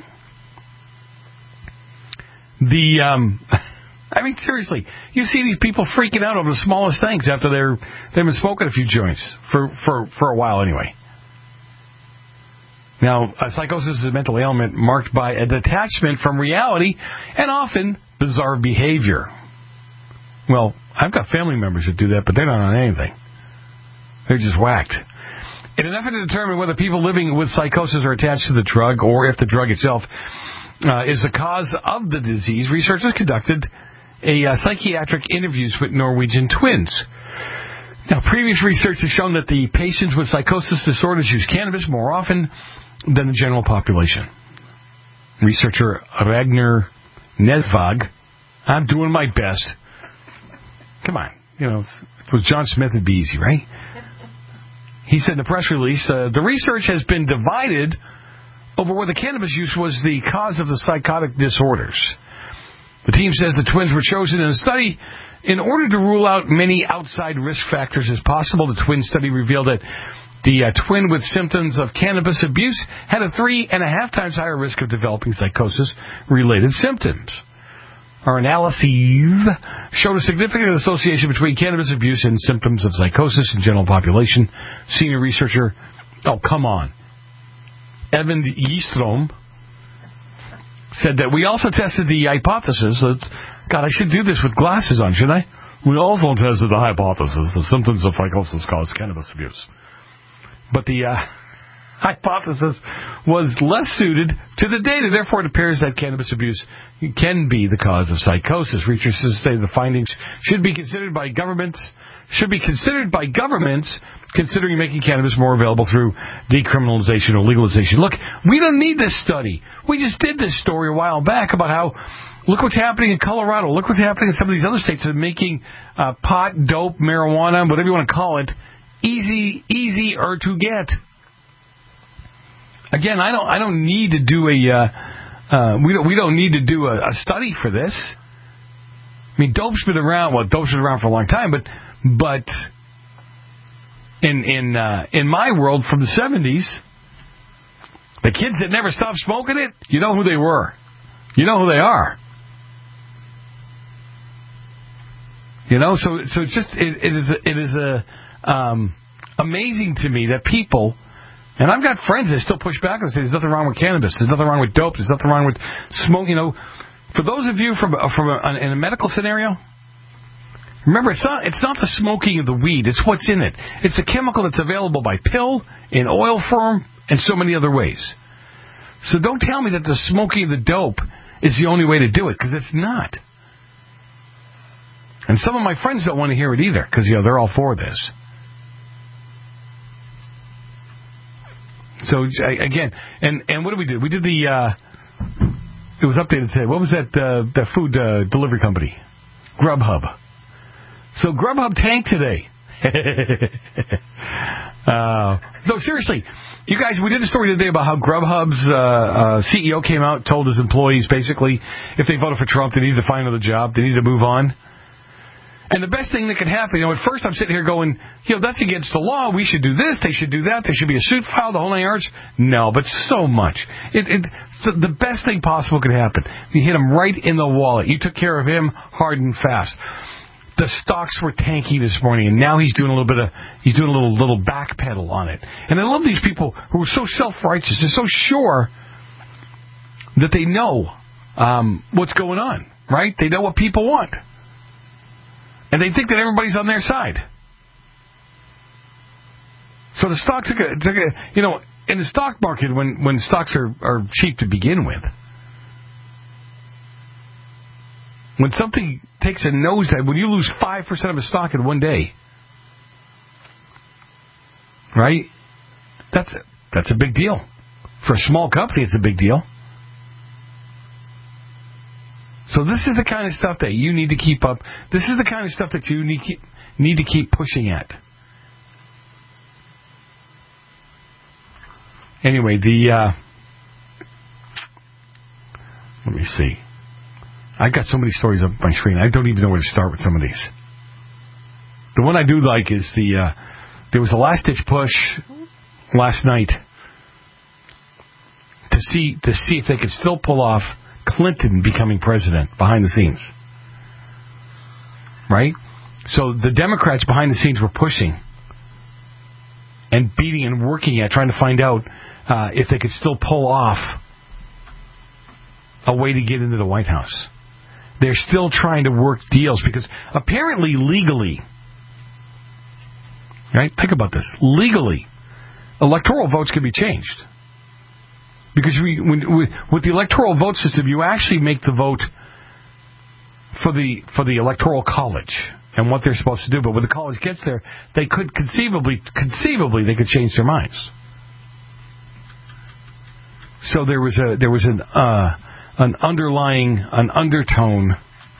The, um, I mean, seriously, you see these people freaking out over the smallest things after they're, they've been smoking a few joints for, for, for a while anyway. Now, a psychosis is a mental ailment marked by a detachment from reality and often bizarre behavior. Well, I've got family members that do that, but they're not on anything. They're just whacked. In an effort to determine whether people living with psychosis are attached to the drug or if the drug itself uh, is the cause of the disease, researchers conducted a uh, psychiatric interviews with Norwegian twins. Now, previous research has shown that the patients with psychosis disorders use cannabis more often than the general population. Researcher Ragnar Nedvag, I'm doing my best. Come on, you know, if it was John Smith, it'd be easy, right? He said in the press release, uh, the research has been divided over whether cannabis use was the cause of the psychotic disorders. The team says the twins were chosen in a study in order to rule out many outside risk factors as possible. The twin study revealed that the uh, twin with symptoms of cannabis abuse had a three and a half times higher risk of developing psychosis-related symptoms. Our analyses showed a significant association between cannabis abuse and symptoms of psychosis in general population. Senior researcher, oh, come on, Evan Yeastrom, said that we also tested the hypothesis that, God, I should do this with glasses on, shouldn't I? We also tested the hypothesis that symptoms of psychosis cause cannabis abuse. But the uh, hypothesis was less suited to the data. Therefore, it appears that cannabis abuse can be the cause of psychosis. Researchers say the findings should be considered by governments, should be considered by governments considering making cannabis more available through decriminalization or legalization. Look, we don't need this study. We just did this story a while back about how, look what's happening in Colorado. Look what's happening in some of these other states that are making uh, pot, dope, marijuana, whatever you want to call it, easy, easier to get. Again, I don't, I don't need to do a, uh, uh, we don't, we don't need to do a, a study for this. I mean, dope's been around. Well, dope's been around for a long time, but, but in in uh, in my world from the seventies, the kids that never stopped smoking it, you know who they were. You know who they are. You know, so so it's just it, it is a, it is a um, amazing to me that people. And I've got friends that still push back and say there's nothing wrong with cannabis, there's nothing wrong with dope, there's nothing wrong with smoke. You know, for those of you from from a, in a medical scenario, remember it's not it's not the smoking of the weed, it's what's in it. It's the chemical that's available by pill, in oil form, and so many other ways. So don't tell me that the smoking of the dope is the only way to do it, because it's not. And some of my friends don't want to hear it either, because you know they're all for this. So, again, and, and what did we do? We did the, uh, it was updated today. What was that, uh, that food uh, delivery company? Grubhub. So, Grubhub tanked today. uh, no, seriously. You guys, we did a story today about how Grubhub's uh, uh, C E O came out, told his employees, basically, if they voted for Trump, they needed to find another job. They needed to move on. And the best thing that could happen, you know, at first I'm sitting here going, you know, that's against the law. We should do this. They should do that. There should be a suit filed, the whole nine yards. No, but so much. It, it, the best thing possible could happen. You hit him right in the wallet. You took care of him hard and fast. The stocks were tanking this morning, and now he's doing a little bit of, he's doing a little little backpedal on it. And I love these people who are so self-righteous. They're so sure that they know um, what's going on, right? They know what people want. And they think that everybody's on their side. So the stock took a, took a you know, in the stock market, when, when stocks are, are cheap to begin with, when something takes a nosedive, when you lose five percent of a stock in one day, right? That's a, that's a big deal. For a small company, it's a big deal. So this is the kind of stuff that you need to keep up. This is the kind of stuff that you need, keep, need to keep pushing at. Anyway, the uh, Let me see. I got so many stories up my screen. I don't even know where to start with some of these. The one I do like is the uh, there was a last-ditch push last night to see to see if they could still pull off Clinton becoming president behind the scenes. Right? So the Democrats behind the scenes were pushing and beating and working at trying to find out uh, if they could still pull off a way to get into the White House. They're still trying to work deals because apparently legally, right? Think about this. Legally, electoral votes can be changed. Because we, when, we, with the electoral vote system, you actually make the vote for the for the electoral college and what they're supposed to do. But when the college gets there, they could conceivably, conceivably, they could change their minds. So there was a there was an uh, an underlying an undertone,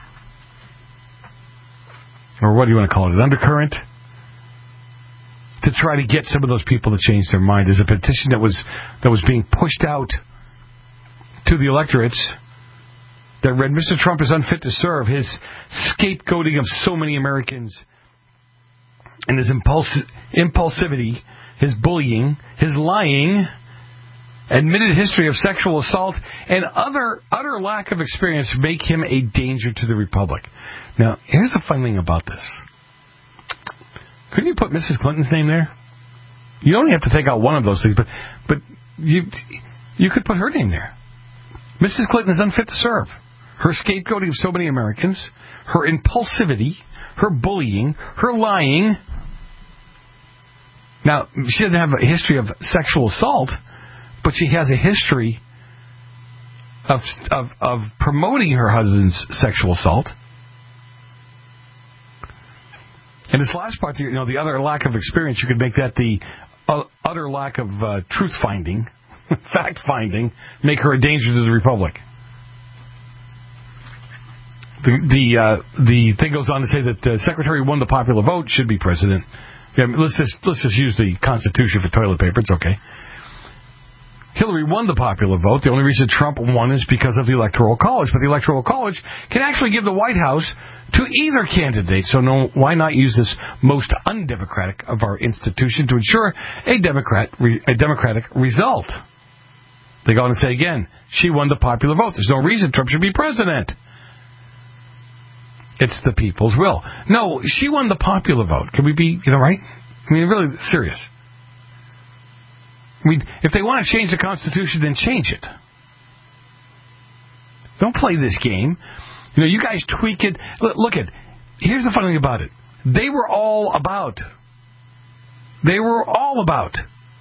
or what do you want to call it, an undercurrent, to try to get some of those people to change their mind. There's a petition that was that was being pushed out to the electorates that read, Mister Trump is unfit to serve. His scapegoating of so many Americans and his impulsi- impulsivity, his bullying, his lying, admitted history of sexual assault, and other utter lack of experience make him a danger to the Republic. Now, here's the fun thing about this. Couldn't you put Missus Clinton's name there? You only have to take out one of those things, but but you you could put her name there. Missus Clinton is unfit to serve. Her scapegoating of so many Americans, her impulsivity, her bullying, her lying. Now, she doesn't have a history of sexual assault, but she has a history of of, of promoting her husband's sexual assault. And this last part, you know, the other lack of experience, you could make that the uh, utter lack of uh, truth-finding, fact-finding, make her a danger to the Republic. The the, uh, the thing goes on to say that the secretary who won the popular vote should be president. Yeah, let's just let's just use the Constitution for toilet paper. It's okay. Hillary won the popular vote. The only reason Trump won is because of the Electoral College. But the Electoral College can actually give the White House to either candidate. So no, why not use this most undemocratic of our institution to ensure a Democrat a democratic result? They go on to say again, she won the popular vote. There's no reason Trump should be president. It's the people's will. No, she won the popular vote. Can we be, you know, right? I mean, really serious. I mean, if they want to change the Constitution, then change it. Don't play this game. You know, you guys tweak it. Look, look at, here's the funny thing about it. They were all about, they were all about,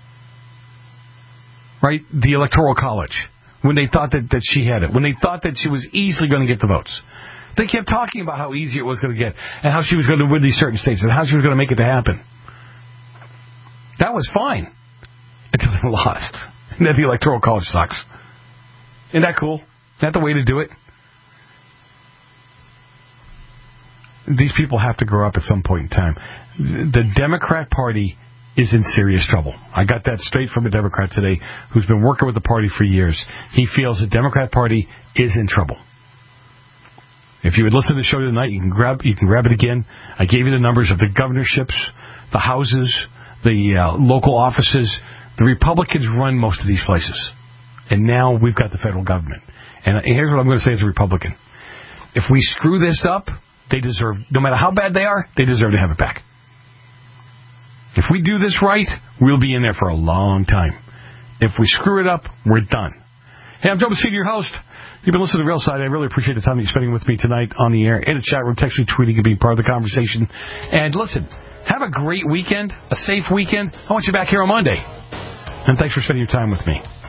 right, the Electoral College, when they thought that, that she had it, when they thought that she was easily going to get the votes. They kept talking about how easy it was going to get, and how she was going to win these certain states, and how she was going to make it to happen. That was fine. Until they lost. And that the Electoral College sucks. Isn't that cool? Isn't that the way to do it? These people have to grow up at some point in time. The Democrat Party is in serious trouble. I got that straight from a Democrat today who's been working with the party for years. He feels the Democrat Party is in trouble. If you would listen to the show tonight, you can grab you can grab it again. I gave you the numbers of the governorships, the houses, the uh, local offices. The Republicans run most of these places. And now we've got the federal government. And here's what I'm going to say as a Republican. If we screw this up, they deserve, no matter how bad they are, they deserve to have it back. If we do this right, we'll be in there for a long time. If we screw it up, we're done. Hey, I'm Joe Messina, your host. You've been listening to Real Side. I really appreciate the time that you're spending with me tonight on the air, in the chat room, texting, tweeting, and being part of the conversation. And listen, have a great weekend, a safe weekend. I want you back here on Monday. And thanks for spending your time with me.